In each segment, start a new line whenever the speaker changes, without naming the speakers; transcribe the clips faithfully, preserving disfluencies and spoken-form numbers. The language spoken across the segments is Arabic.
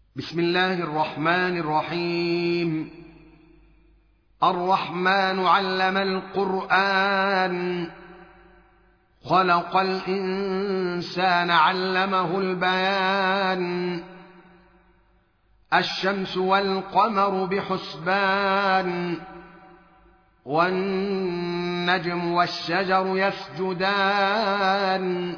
بسم الله الرحمن الرحيم. الرحمن علم القرآن خلق الإنسان علمه البيان. الشمس والقمر بحسبان والنجم والشجر يسجدان.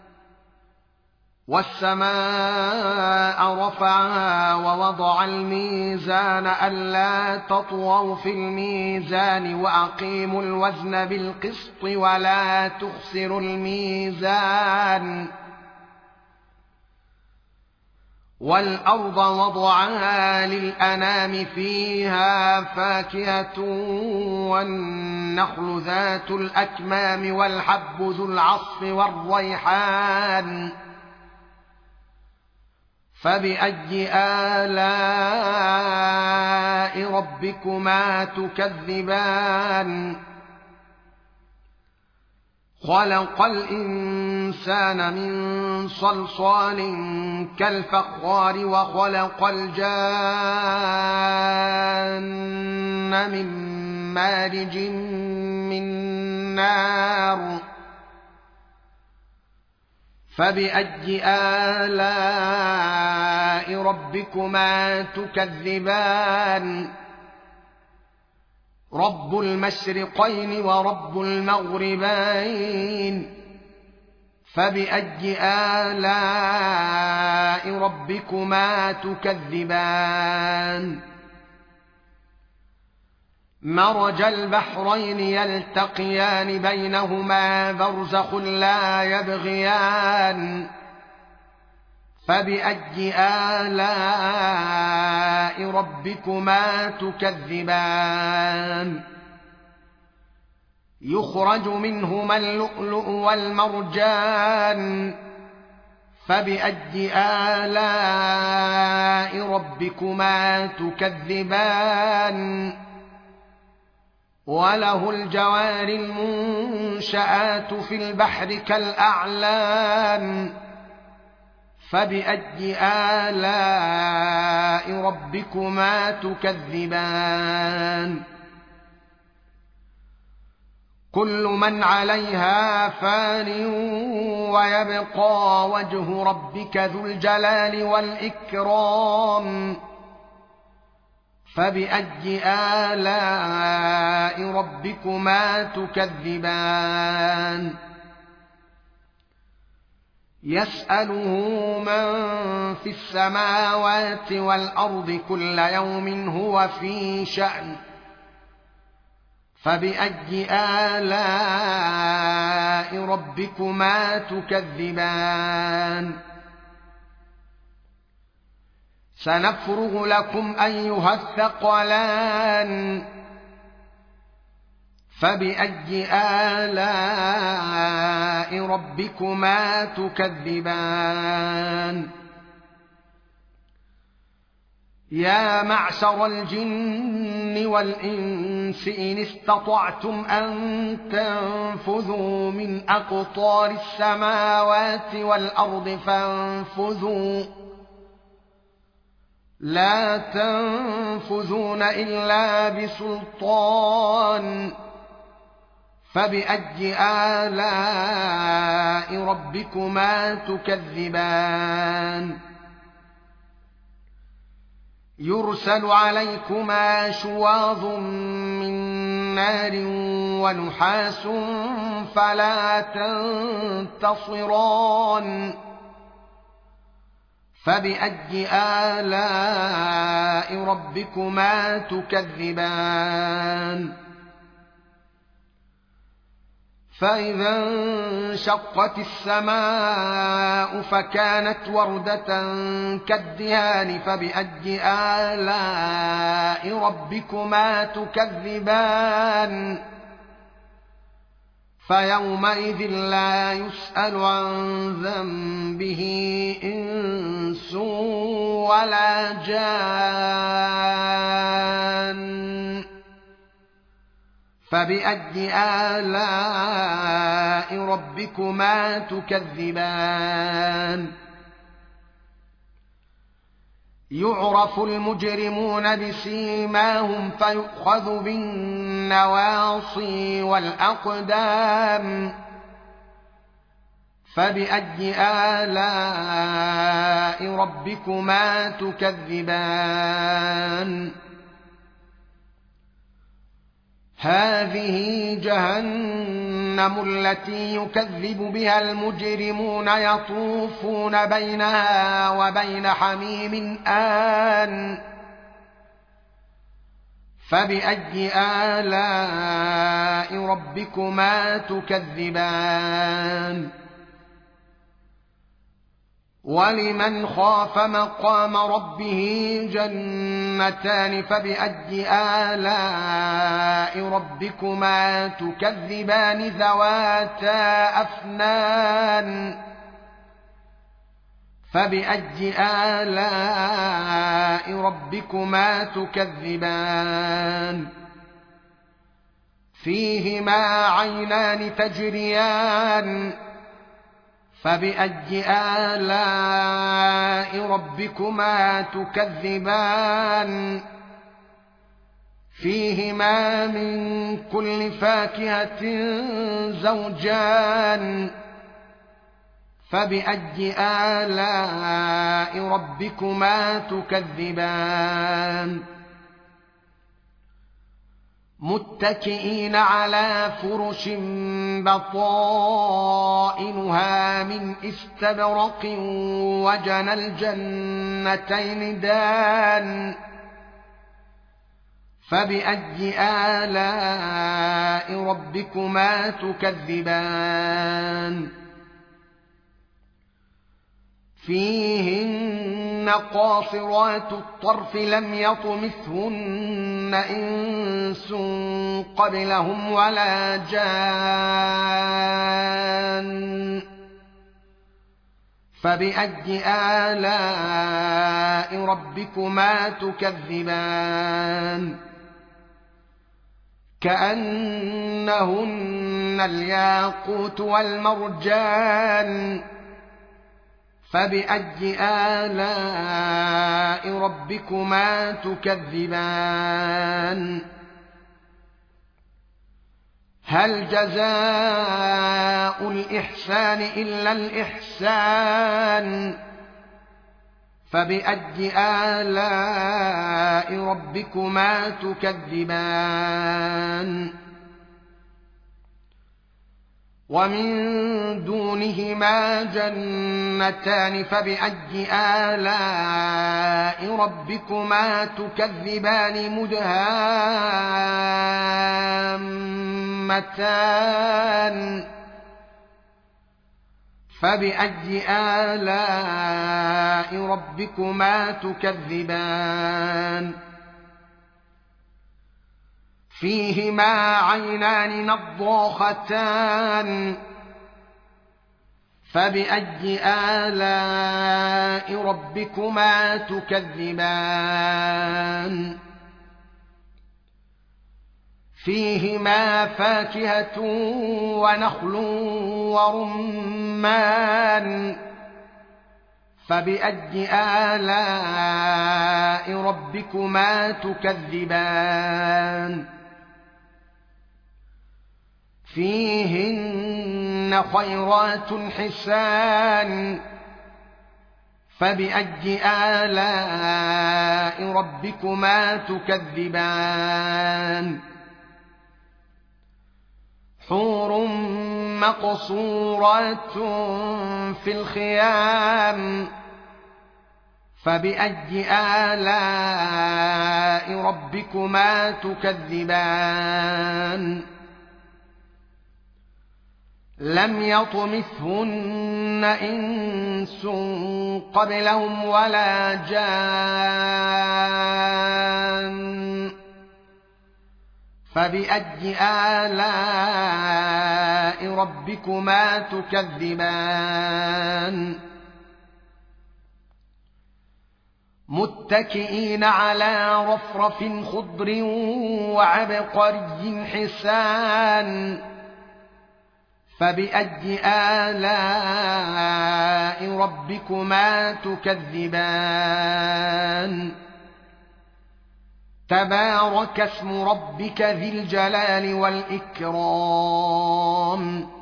والسماء رفعها ووضع الميزان ألا تطغوا في الميزان وأقيموا الوزن بالقسط ولا تخسروا الميزان. والأرض وضعها للأنام فيها فاكهة والنخل ذات الأكمام والحب ذو العصف والريحان. فبأي آلاء ربكما تكذبان؟ خلق الإنسان من صلصال كالفخار وخلق الجان من مارج من نار. فبأي آلاء ربكما تكذبان؟ رب المشرقين ورب المغربين. فبأي آلاء ربكما تكذبان؟ مرج البحرين يلتقيان بينهما برزخ لا يبغيان. فبأي آلاء ربكما تكذبان؟ يخرج منهما اللؤلؤ والمرجان. فبأي آلاء ربكما تكذبان؟ وله الجوار المنشآت في البحر كالأعلام. فبأي آلاء ربكما تكذبان؟ كل من عليها فان ويبقى وجه ربك ذو الجلال والإكرام. فبأي آلاء ربكما تكذبان؟ يسأله من في السماوات والأرض كل يوم هو في شأن. فبأي آلاء ربكما تكذبان؟ سنفرغ لكم أيها الثقلان. فبأي آلاء ربكما تكذبان؟ يا معشر الجن والإنس إن استطعتم أن تنفذوا من أقطار السماوات والأرض فانفذوا لا تنفذون إلا بسلطان. فبأي آلاء ربكما تكذبان؟ يرسل عليكما شواظ من نار ونحاس فلا تنتصران. فبأي آلاء ربكما تكذبان؟ فإذا انشقت السماء فكانت وردة كالدهان. فبأي آلاء ربكما تكذبان؟ فيومئذ لا يسأل عن ذنبه إنس ولا جان. فبأي آلاء ربكما تكذبان؟ يعرف المجرمون بسيماهم فيؤخذ بالنواصي والأقدام فبأي آلاء ربكما تكذبان هذه جهنم التي يكذب بها المجرمون يطوفون بينها وبين حميم آن فبأي آلاء ربكما تكذبان ولمن خاف مقام ربه جنتان فبأي آلاء ربكما تكذبان ذواتا أفنان فبأي آلاء ربكما تكذبان فيهما عينان تجريان فبأي آلاء ربكما تكذبان فيهما من كل فاكهة زوجان فبأي آلاء ربكما تكذبان متكئين على فرش بطائنها من استبرق وجنى الجنتين دان فبأي آلاء ربكما تكذبان فيهن قاصرات الطرف لم يطمثهن إنس قبلهم ولا جان فبأي آلاء ربكما تكذبان كأنهن الياقوت والمرجان فبأي آلاء ربكما تكذبان هل جزاء الإحسان إلا الإحسان فبأي آلاء ربكما تكذبان ومن دونهما جنتان فبأي آلاء ربكما تكذبان مدهامتان فبأي آلاء ربكما تكذبان فيهما عينان نضاختان فبأي آلاء ربكما تكذبان فيهما فاكهة ونخل ورمان فبأي آلاء ربكما تكذبان فيهن خيرات حسان فبأي آلاء ربكما تكذبان حور مقصورات في الخيام فبأي آلاء ربكما تكذبان لم يطمثهن إنس قبلهم ولا جان فبأي آلاء ربكما تكذبان متكئين على رفرف خضر وعبقري حسان فبأي آلاء ربكما تكذبان الرحمن تبارك اسم ربك ذي الجلال والإكرام